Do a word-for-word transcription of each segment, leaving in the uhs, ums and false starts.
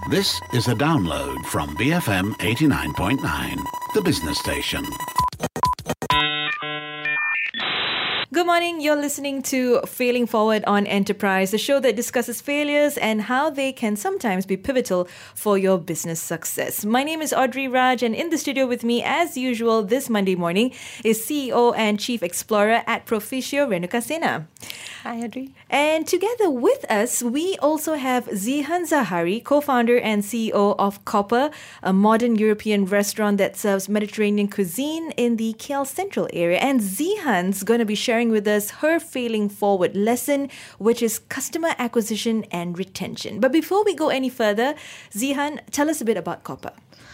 This is a download from B F M eighty-nine point nine, the business station. Good morning, you're listening to Failing Forward on Enterprise, the show that discusses failures and how they can sometimes be pivotal for your business success. My name is Audrey Raj, and in the studio with me, as usual, this Monday morning is C E O and Chief Explorer at Proficio, Renuka Sena. Hi, Audrey. And together with us, we also have Zihan Zahari, co-founder and C E O of Copper, a modern European restaurant that serves Mediterranean cuisine in the K L Central area. And Zihan's going to be sharing with us her failing forward lesson, which is customer acquisition and retention. But before we go any further, Zihan, tell us a bit about Copper.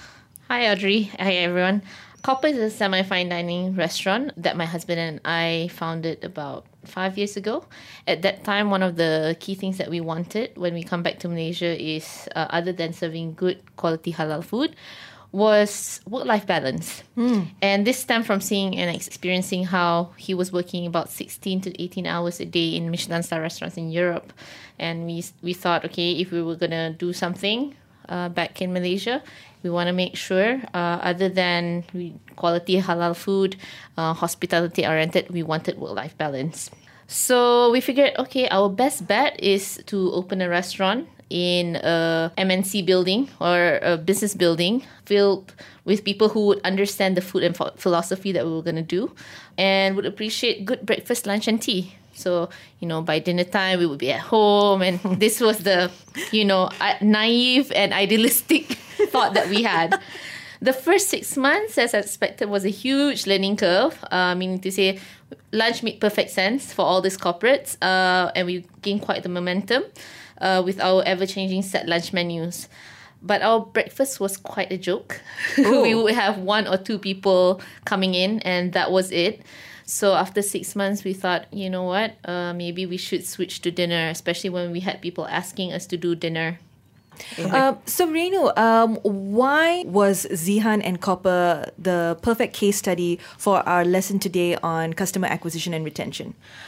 Hi, Audrey. Hi, everyone. Copper is a semi-fine dining restaurant that my husband and I founded about five years ago. At that time, one of the key things that we wanted when we come back to Malaysia is, uh, other than serving good quality halal food, was work-life balance. Mm. And this stemmed from seeing and experiencing how he was working about sixteen to eighteen hours a day in Michelin star restaurants in Europe. And we we thought, okay, if we were going to do something uh, back in Malaysia, we want to make sure, uh, other than we, quality halal food, uh, hospitality-oriented, we wanted work-life balance. So we figured, okay, our best bet is to open a restaurant in a M N C building or a business building filled with people who would understand the food and ph- philosophy that we were going to do and would appreciate good breakfast, lunch and tea. So, you know, by dinner time, we would be at home. And this was the, you know, naive and idealistic thought that we had. The first six months, as I expected, was a huge learning curve. Uh, meaning to say, lunch made perfect sense for all these corporates. Uh, and we gained quite the momentum uh, with our ever-changing set lunch menus. But our breakfast was quite a joke. We would have one or two people coming in, and that was it. So after six months, we thought, you know what, uh, maybe we should switch to dinner, especially when we had people asking us to do dinner. Uh, so Renu, um, why was Zihan and Copper the perfect case study for our lesson today on customer acquisition and retention?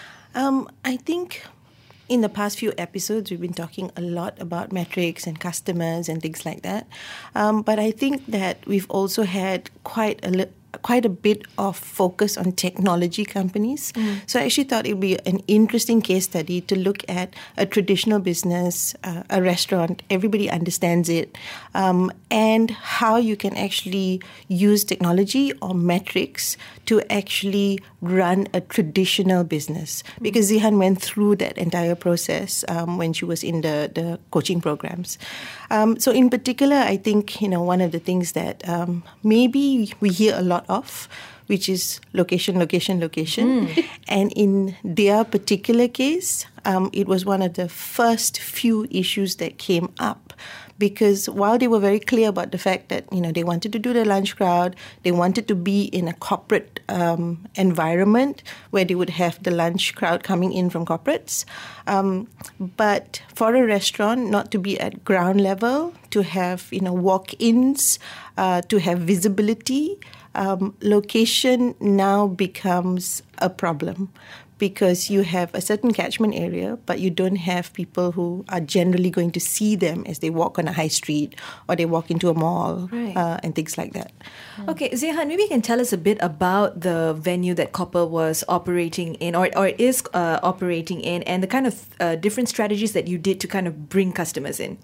Um, I think in the past few episodes, we've been talking a lot about metrics and customers and things like that. Um, but I think that we've also had quite a li- quite a bit of focus on technology companies. Mm. So I actually thought it would be an interesting case study to look at a traditional business, uh, a restaurant, everybody understands it, um, and how you can actually use technology or metrics to actually run a traditional business. Mm. Because Zihan went through that entire process um, when she was in the, the coaching programs. Um, so in particular, I think, you know, one of the things that um, maybe we hear a lot of, which is location, location, location. Mm. And in their particular case, um, it was one of the first few issues that came up. Because while they were very clear about the fact that, you know, they wanted to do the lunch crowd, they wanted to be in a corporate um, environment where they would have the lunch crowd coming in from corporates. Um, but for a restaurant, not to be at ground level, to have, you know, walk-ins, uh, to have visibility, um, location now becomes a problem. Because you have a certain catchment area, but you don't have people who are generally going to see them as they walk on a high street or they walk into a mall, right. uh, and things like that. Okay, Zihan, maybe you can tell us a bit about the venue that Copper was operating in or, or is uh, operating in and the kind of uh, different strategies that you did to kind of bring customers in.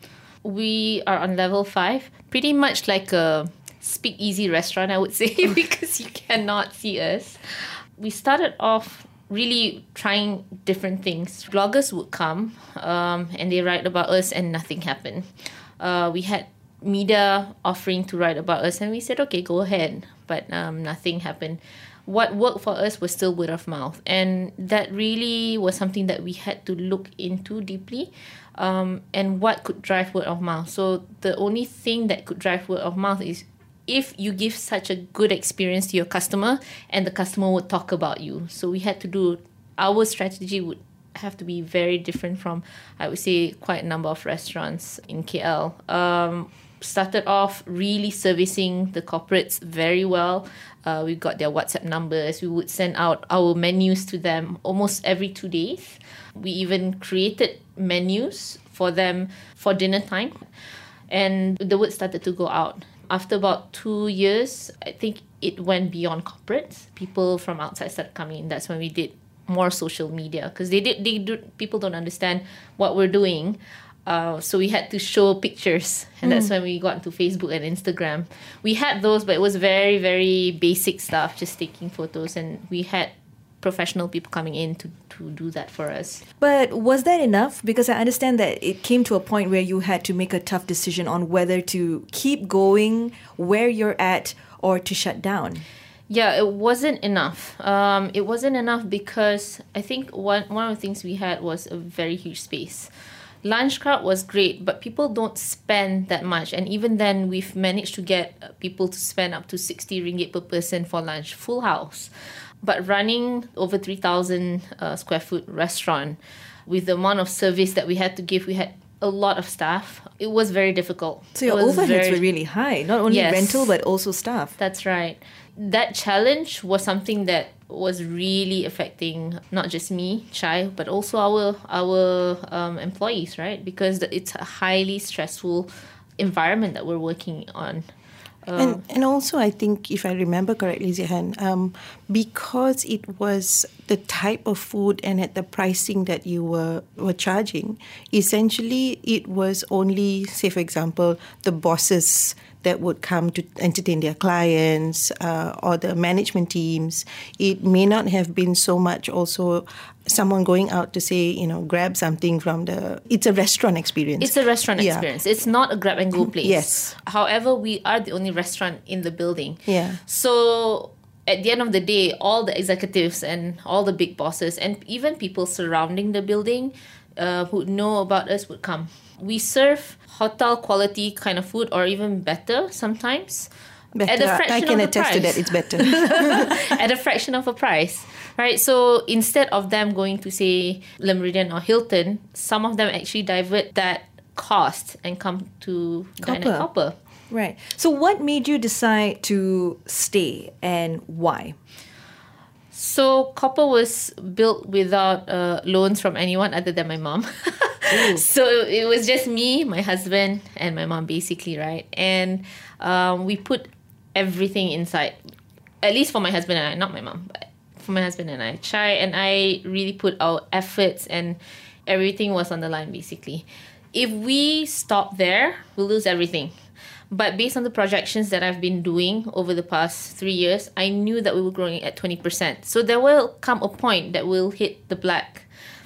We are on level five, pretty much like a speakeasy restaurant, I would say, because you cannot see us. We started off really trying different things. Bloggers would come um, and they write about us and nothing happened. Uh, we had media offering to write about us and we said, okay, go ahead. But um, nothing happened. What worked for us was still word of mouth. And that really was something that we had to look into deeply. Um, and what could drive word of mouth. So the only thing that could drive word of mouth is if you give such a good experience to your customer and the customer would talk about you. So we had to do, our strategy would have to be very different from, I would say, quite a number of restaurants in K L. Um, started off really servicing the corporates very well. Uh, we got their WhatsApp numbers. We would send out our menus to them almost every two days. We even created menus for them for dinner time. And the word started to go out. After about two years, I think it went beyond corporates. People from outside started coming in. That's when we did more social media, because they did they do people don't understand what we're doing. Uh, so we had to show pictures, and mm. that's when we got into Facebook and Instagram. We had those, but it was very, very basic stuff, just taking photos, and we had professional people coming in to, to do that for us. But was that enough? Because I understand that it came to a point where you had to make a tough decision on whether to keep going where you're at or to shut down. Yeah, it wasn't enough. Um, it wasn't enough because I think one, one of the things we had was a very huge space. Lunch crowd was great, but people don't spend that much. And even then, we've managed to get people to spend up to sixty ringgit per person for lunch, full house. But running over three thousand uh, square foot restaurant, with the amount of service that we had to give, we had a lot of staff. It was very difficult. So your overheads very... were really high, not only yes, rental, but also staff. That's right. That challenge was something that was really affecting not just me, Chai, but also our our um, employees, right? Because it's a highly stressful environment that we're working on. Uh, and and also, I think, if I remember correctly, Zihan, um, because it was the type of food and at the pricing that you were, were charging, essentially it was only, say for example, the bosses that would come to entertain their clients uh, or the management teams. It may not have been so much also someone going out to say, you know, grab something from the... It's a restaurant experience. It's a restaurant yeah. experience. It's not a grab and go place. Yes. However, we are the only restaurant in the building. Yeah. So at the end of the day, all the executives and all the big bosses and even people surrounding the building uh, who know about us would come. We serve hotel quality kind of food, or even better sometimes. Better. At a fraction I can of attest the to price. that. It's better. At a fraction of a price, right? So instead of them going to say Le Méridien or Hilton, some of them actually divert that cost and come to dine at Copper. Right. So what made you decide to stay and why? So Copper was built without uh, loans from anyone other than my mom. So it was just me, my husband, and my mom, basically, right? And um, we put everything inside, at least for my husband and I, not my mom, but for my husband and I. Chai and I really put our efforts, and everything was on the line, basically. If we stop there, we'll lose everything. But based on the projections that I've been doing over the past three years, I knew that we were growing at twenty percent. So there will come a point that we'll hit the black.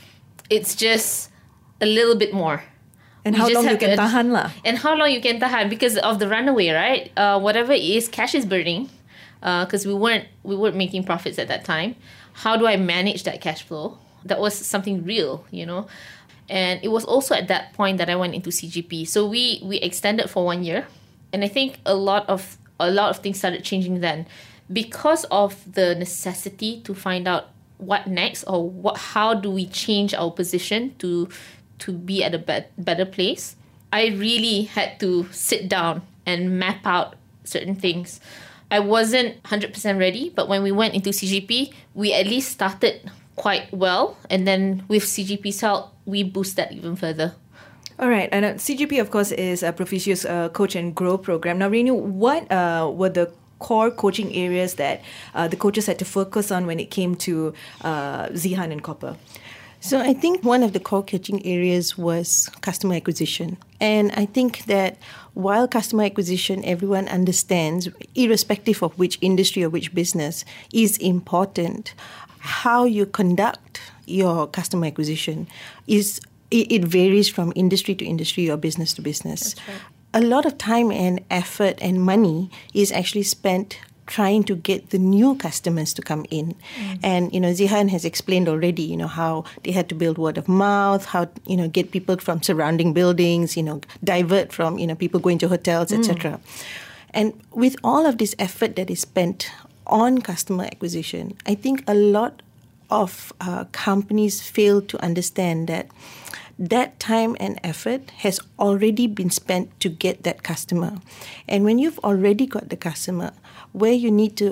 It's just a little bit more. And we how long you can tahan lah? And how long you can tahan because of the runaway, right? Uh, whatever it is, cash is burning because uh, we weren't we weren't making profits at that time. How do I manage that cash flow? That was something real, you know. And it was also at that point that I went into C G P. So we we extended for one year. And I think a lot of a lot of things started changing then because of the necessity to find out what next, or what how do we change our position to to be at a be- better place. I really had to sit down and map out certain things. I wasn't one hundred percent ready, but when we went into C G P, we at least started quite well. And then with C G P's help, we boost that even further. All right. And uh, C G P, of course, is a Proficius uh, Coach and Grow program. Now, Renu, what uh, were the core coaching areas that uh, the coaches had to focus on when it came to uh, Zihan and Copper? So I think one of the core coaching areas was customer acquisition. And I think that while customer acquisition, everyone understands, irrespective of which industry or which business, is important, how you conduct your customer acquisition is it, it varies from industry to industry or business to business. That's right. A lot of time and effort and money is actually spent trying to get the new customers to come in. Mm. And, you know, Zihan has explained already, you know, how they had to build word of mouth, how, you know, get people from surrounding buildings, you know, divert from, you know, people going to hotels, mm. et cetera. And with all of this effort that is spent on customer acquisition, I think a lot of uh, companies fail to understand that that time and effort has already been spent to get that customer. And when you've already got the customer, where you need to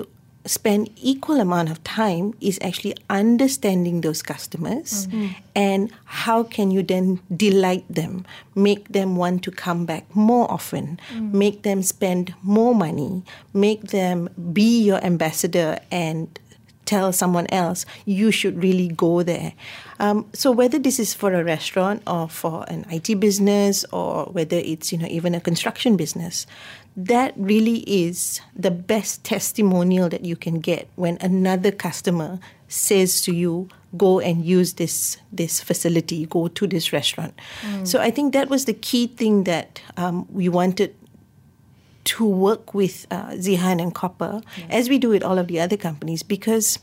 spend equal amount of time is actually understanding those customers mm-hmm. and how can you then delight them, make them want to come back more often, mm. make them spend more money, make them be your ambassador and tell someone else you should really go there. Um, so whether this is for a restaurant or for an I T business or whether it's, you know, even a construction business, that really is the best testimonial that you can get when another customer says to you, go and use this this facility, go to this restaurant. Mm. So I think that was the key thing that um, we wanted to work with uh, Zihan and Copper, yes. as we do with all of the other companies, because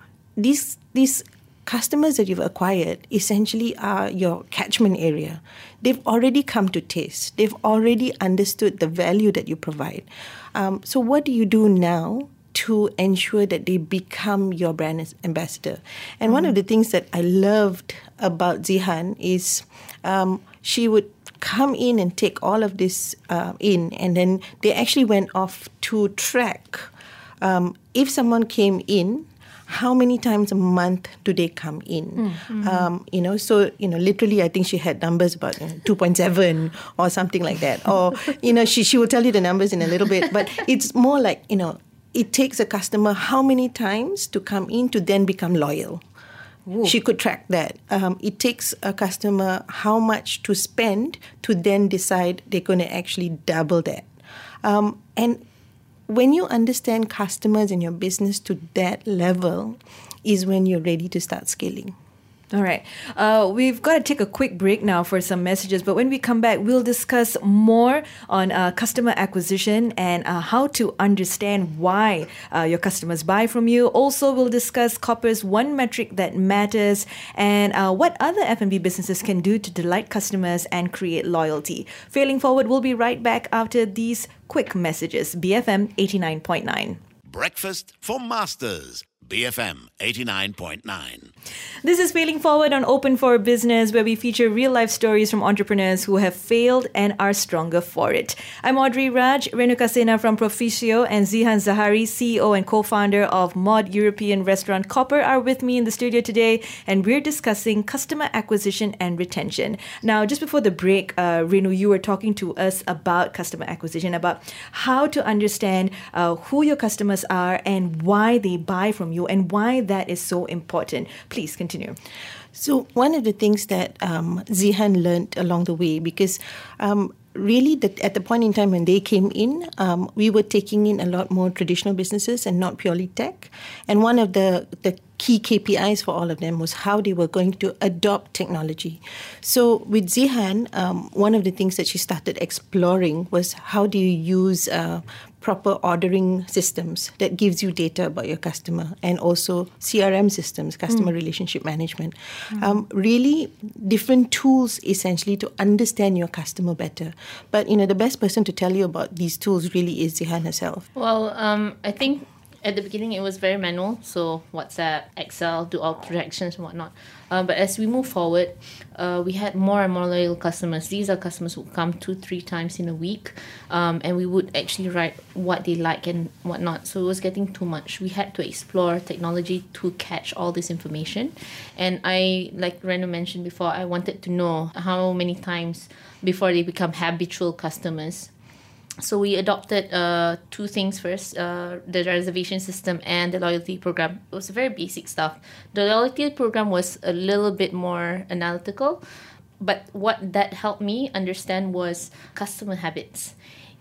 these these customers that you've acquired essentially are your catchment area. They've already come to taste. They've already understood the value that you provide. Um, so what do you do now to ensure that they become your brand ambassador? And mm-hmm. one of the things that I loved about Zihan is um, she would come in and take all of this uh, in, and then they actually went off to track um, if someone came in, how many times a month do they come in? Mm-hmm. Um, you know, so, you know, literally, I think she had numbers about you know, two point seven or something like that. Or, you know, she, she will tell you the numbers in a little bit, but it's more like, you know, it takes a customer how many times to come in to then become loyal. Ooh. She could track that. Um, it takes a customer how much to spend to then decide they're going to actually double that. Um, and when you understand customers and your business to that level is when you're ready to start scaling. All right. Uh, we've got to take a quick break now for some messages, but when we come back, we'll discuss more on uh, customer acquisition and uh, how to understand why uh, your customers buy from you. Also, we'll discuss Copper's one metric that matters and uh, what other F and B businesses can do to delight customers and create loyalty. Failing Forward, we'll be right back after these quick messages. B F M eighty-nine point nine. Breakfast for Masters. B F M eighty-nine point nine. This is Failing Forward on Open for Business, where we feature real-life stories from entrepreneurs who have failed and are stronger for it. I'm Audrey Raj, Renuka Sena from Proficio, and Zihan Zahari, C E O and co-founder of Mod European restaurant Copper, are with me in the studio today, and we're discussing customer acquisition and retention. Now, just before the break, uh, Renu, you were talking to us about customer acquisition, about how to understand uh, who your customers are and why they buy from you, and why that is so important. Please continue. So one of the things that um, Zihan learned along the way, because um, really the, at the point in time when they came in, um, we were taking in a lot more traditional businesses and not purely tech. And one of the, the key K P Is for all of them was how they were going to adopt technology. So with Zihan, um, one of the things that she started exploring was how do you use uh, proper ordering systems that gives you data about your customer, and also C R M systems, customer mm. relationship management. Mm. Um, really different tools essentially to understand your customer better. But, you know, the best person to tell you about these tools really is Zihan herself. Well, um, I think at the beginning, it was very manual, so WhatsApp, Excel, do all projections and whatnot. Uh, but as we move forward, uh, we had more and more loyal customers. These are customers who come two, three times in a week, um, and we would actually write what they like and whatnot. So it was getting too much. We had to explore technology to catch all this information. And I, like Renu mentioned before, I wanted to know how many times before they become habitual customers. So we adopted uh, two things first, uh, the reservation system and the loyalty program. It was very basic stuff. The loyalty program was a little bit more analytical, but what that helped me understand was customer habits.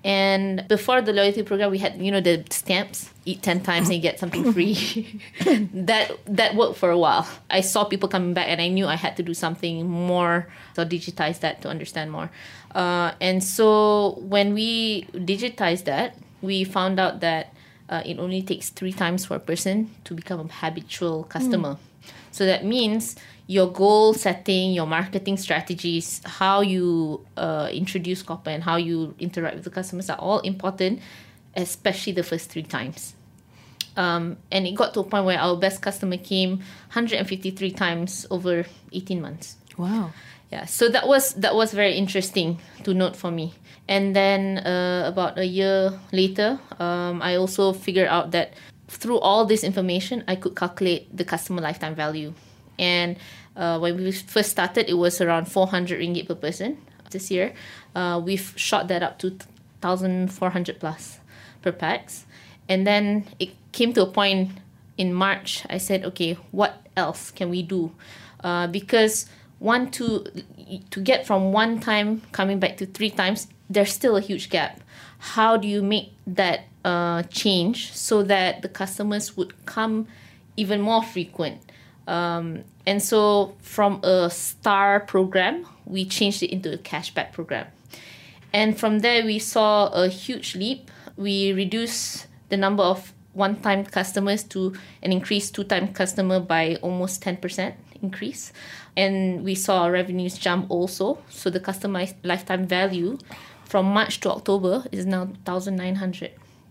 And before the loyalty program, we had, you know, the stamps, eat ten times and you get something free. that that worked for a while. I saw people coming back and I knew I had to do something more, so digitize that to understand more. Uh, and so when we digitized that, we found out that uh, it only takes three times for a person to become a habitual customer. Mm. So that means your goal setting, your marketing strategies, how you uh, introduce Copper and how you interact with the customers are all important, especially the first three times. Um, and it got to a point where our best customer came one hundred fifty-three times over eighteen months. Wow. Yeah, so that was that was very interesting to note for me. And then uh, about a year later, um, I also figured out that through all this information, I could calculate the customer lifetime value. And uh, when we first started, it was around four hundred ringgit per person. This year, uh, we've shot that up to one thousand four hundred plus per pax. And then it came to a point in March, I said, okay, what else can we do? Uh, because one to to get from one time coming back to three times, there's still a huge gap. How do you make that uh, change so that the customers would come even more frequent? Um, and so from a star program, we changed it into a cashback program. And from there, we saw a huge leap. We reduced the number of one-time customers to an increased two-time customer by almost ten percent increase. And we saw our revenues jump also. So the customer lifetime value from March to October is now one thousand nine hundred.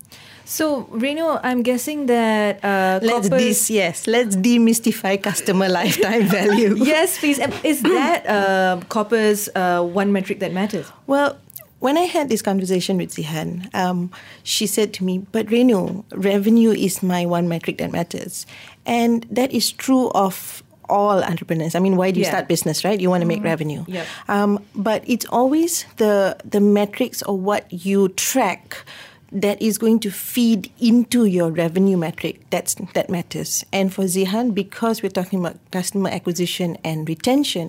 So, Renu, I'm guessing that uh, Let's Copper's- dis- yes, let's demystify customer lifetime value. Yes, please. Um, Is that uh, Copper's uh, one metric that matters? Well, when I had this conversation with Zihan, um, she said to me, but Renu, revenue is my one metric that matters. And that is true of all entrepreneurs. I mean, why do you Yeah. start business, right? You want to make revenue. Yep. Um, but it's always the the metrics or what you track that is going to feed into your revenue metric that's that matters. And for Zihan, because we're talking about customer acquisition and retention,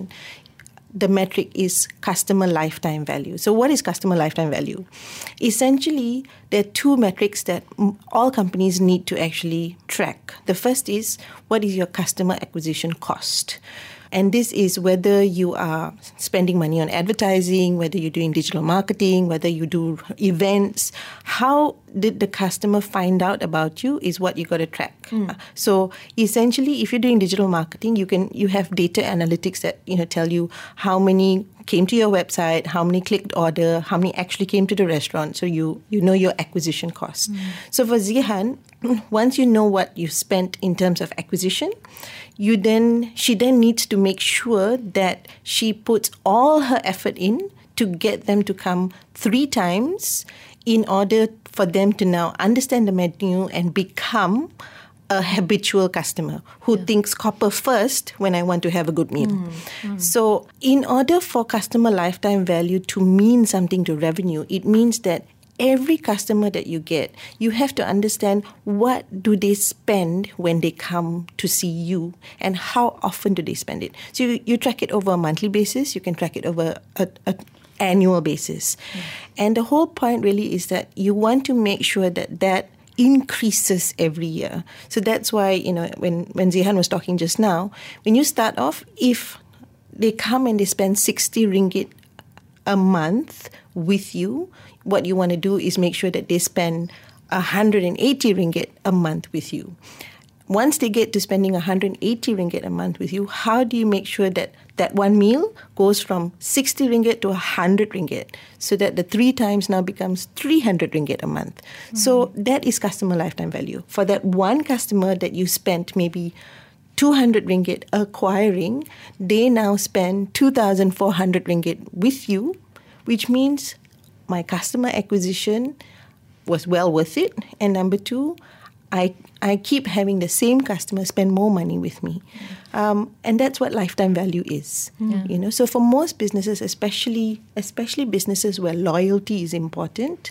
the metric is customer lifetime value. So what is customer lifetime value? Essentially, there are two metrics that m- all companies need to actually track. The first is, what is your customer acquisition cost? And this is whether you are spending money on advertising, whether you're doing digital marketing, whether you do events. How did the customer find out about you is what you got to track. Mm. So essentially, if you're doing digital marketing, you can you have data analytics that you know tell you how many came to your website, how many clicked order, how many actually came to the restaurant. So you you know your acquisition cost. Mm. So for Zihan, once you know what you spent in terms of acquisition, you then she then needs to make sure that she puts all her effort in to get them to come three times in order for them to now understand the menu and become a habitual customer who yeah. thinks Copper first when I want to have a good meal. Mm, mm. So in order for customer lifetime value to mean something to revenue, it means that every customer that you get, you have to understand what do they spend when they come to see you and how often do they spend it. So you, you track it over a monthly basis, you can track it over a, a annual basis. Mm. And the whole point really is that you want to make sure that that increases every year. So that's why, you know, when, when Zihan was talking just now, when you start off, if they come and they spend sixty ringgit a month with you, what you want to do is make sure that they spend one hundred eighty ringgit a month with you. Once they get to spending one hundred eighty ringgit a month with you, how do you make sure that that one meal goes from sixty ringgit to one hundred ringgit so that the three times now becomes three hundred ringgit a month? Mm-hmm. So that is customer lifetime value. For that one customer that you spent maybe two hundred ringgit acquiring, they now spend two thousand four hundred ringgit with you, which means my customer acquisition was well worth it. And number two, I I keep having the same customer spend more money with me. Um, and that's what lifetime value is. Yeah. You know, so for most businesses, especially especially businesses where loyalty is important,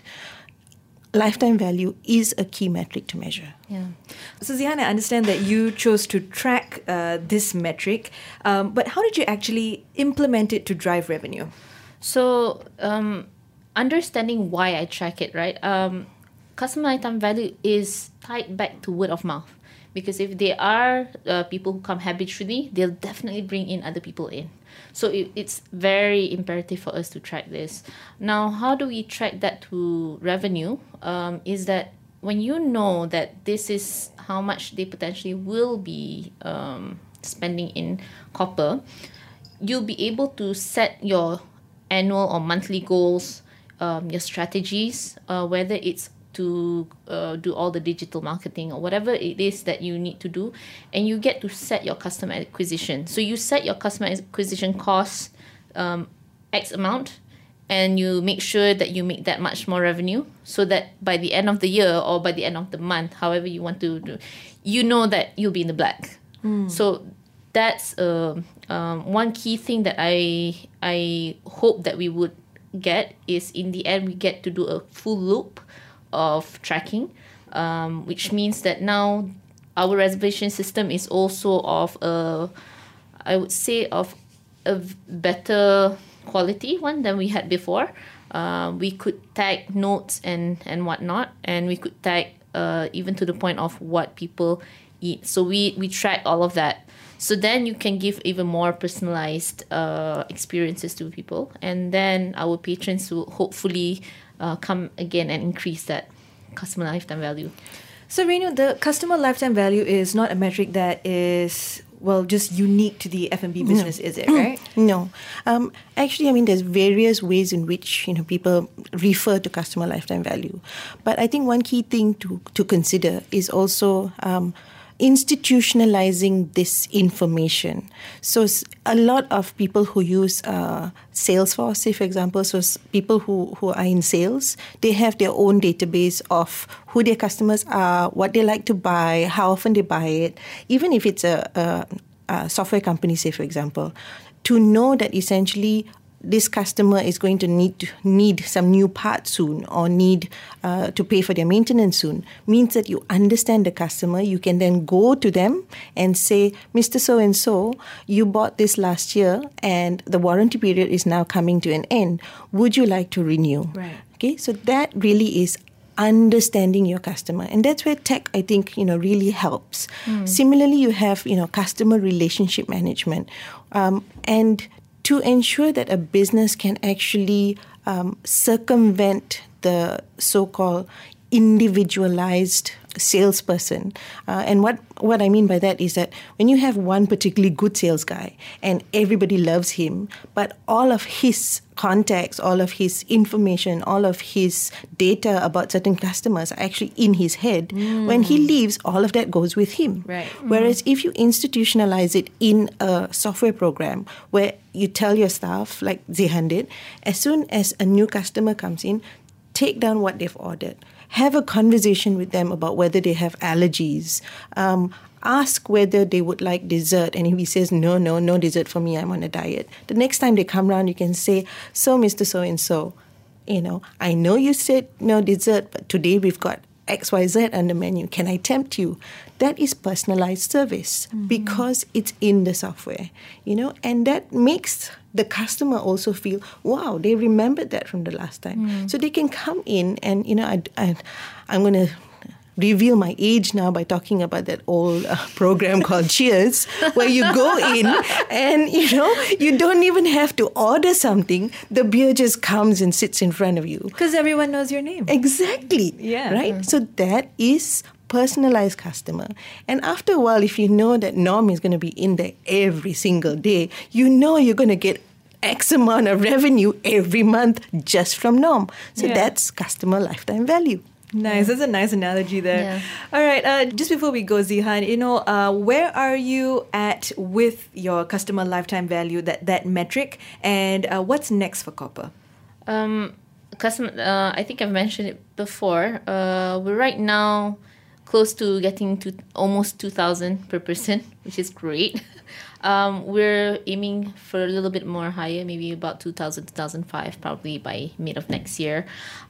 lifetime value is a key metric to measure. Yeah. So Zihan, I understand that you chose to track uh, this metric, um, but how did you actually implement it to drive revenue? So, um, understanding why I track it, right? Um, customer lifetime value is tied back to word of mouth. Because if they are uh, people who come habitually, they'll definitely bring in other people in. So it, it's very imperative for us to track this. Now, how do we track that to revenue? Um, is that when you know that this is how much they potentially will be um, spending in Copper, you'll be able to set your annual or monthly goals, um, your strategies, uh, whether it's to uh, do all the digital marketing or whatever it is that you need to do, and you get to set your customer acquisition. So you set your customer acquisition cost um, X amount, and you make sure that you make that much more revenue, so that by the end of the year or by the end of the month, however you want to do, you know that you'll be in the black. Mm. So that's uh, um, one key thing that I I hope that we would get is, in the end, we get to do a full loop of tracking, um, which means that now our reservation system is also of a, I would say, of a better quality one than we had before. Uh, we could tag notes and, and whatnot, and we could tag uh, even to the point of what people eat. So we, we track all of that. So then you can give even more personalized uh, experiences to people. And then our patrons will hopefully uh, come again and increase that customer lifetime value. So Renu, the customer lifetime value is not a metric that is, well, just unique to the F and B business, no. is it, right? No. Um, actually, I mean, there's various ways in which, you know, people refer to customer lifetime value. But I think one key thing to, to consider is also um, institutionalizing this information. So a lot of people who use uh, Salesforce, say for example, so people who, who are in sales, they have their own database of who their customers are, what they like to buy, how often they buy it. Even if it's a, a, a software company, say for example, to know that essentially this customer is going to need need some new parts soon, or need uh, to pay for their maintenance soon, means that you understand the customer. You can then go to them and say, Mister So-and-so, you bought this last year and the warranty period is now coming to an end. Would you like to renew? Right. Okay, so that really is understanding your customer, and that's where tech, I think, you know, really helps. Mm. Similarly, you have, you know, customer relationship management, um, and to ensure that a business can actually um, circumvent the so-called individualized salesperson. Uh, and what, what I mean by that is that when you have one particularly good sales guy and everybody loves him, but all of his contacts, all of his information, all of his data about certain customers are actually in his head, mm. when he leaves, all of that goes with him. Right. Whereas mm. if you institutionalize it in a software program where you tell your staff, like Zehan did, as soon as a new customer comes in, take down what they've ordered. Have a conversation with them about whether they have allergies. Um, ask whether they would like dessert. And if he says, no, no, no dessert for me, I'm on a diet. The next time they come around, you can say, so Mister So-and-so, you know, I know you said no dessert, but today we've got X Y Z on the menu. Can I tempt you? That is personalized service, mm-hmm. because it's in the software, you know, and that makes the customer also feel, wow, they remembered that from the last time. Mm. So they can come in and, you know, I, I, I'm going to reveal my age now by talking about that old uh, program called Cheers, where you go in and, you know, you don't even have to order something. The beer just comes and sits in front of you. Because everyone knows your name. Exactly. Yeah. Right? So that is personalized customer. And after a while, if you know that Norm is going to be in there every single day, you know you're going to get X amount of revenue every month just from Norm. So yeah. that's customer lifetime value. Nice. That's a nice analogy there. Yeah. All right. Uh, just before we go, Zehan, you know, uh, where are you at with your customer lifetime value, that, that metric, and uh, what's next for Copper? Um, customer. Uh, I think I've mentioned it before. Uh, we're right now close to getting to almost two thousand per person, which is great. Um, we're aiming for a little bit more higher, maybe about two thousand, two thousand five, probably by mid of next year.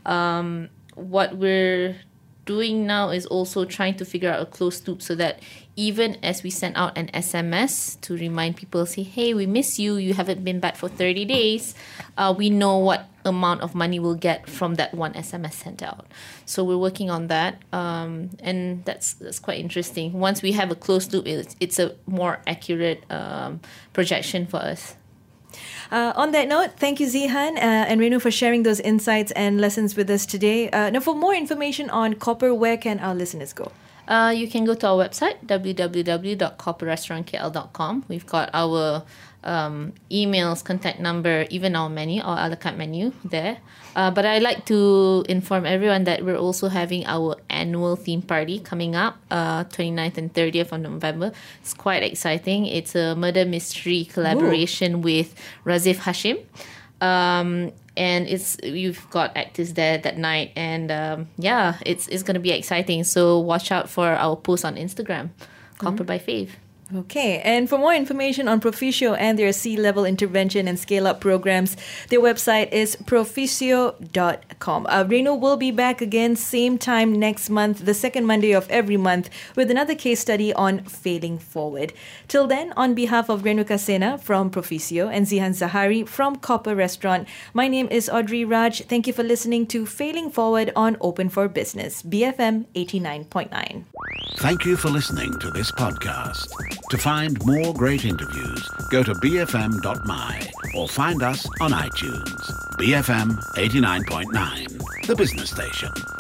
Um, what we're doing now is also trying to figure out a closed loop so that even as we send out an S M S to remind people, say, hey, we miss you, you haven't been back for thirty days, uh, we know what amount of money we'll get from that one S M S sent out. So we're working on that, um, and that's that's quite interesting. Once we have a closed loop, it's, it's a more accurate um, projection for us. Uh, on that note, thank you, Zehan uh, and Renu, for sharing those insights and lessons with us today. Uh, now, for more information on Copper, where can our listeners go? Uh, you can go to our website, w w w dot copper restaurant k l dot com. We've got our um, emails, contact number, even our menu, our a la carte menu there. Uh, but I'd like to inform everyone that we're also having our annual theme party coming up, uh, twenty-ninth and thirtieth of November. It's quite exciting. It's a murder mystery collaboration Ooh. with Razif Hashim. Um, and it's you've got actors there that night, and um, yeah, it's it's going to be exciting. So watch out for our post on Instagram, Copper by Fave. Okay, and for more information on Proficio and their C-level intervention and scale-up programs, their website is proficio dot com. Uh, Renu will be back again same time next month, the second Monday of every month, with another case study on failing forward. Till then, on behalf of Renuka Sena from Proficio and Zihan Zahari from Copper Restaurant, my name is Audrey Raj. Thank you for listening to Failing Forward on Open for Business, B F M eighty-nine point nine. Thank you for listening to this podcast. To find more great interviews, go to b f m dot m y or find us on iTunes. B F M eighty-nine point nine, the business station.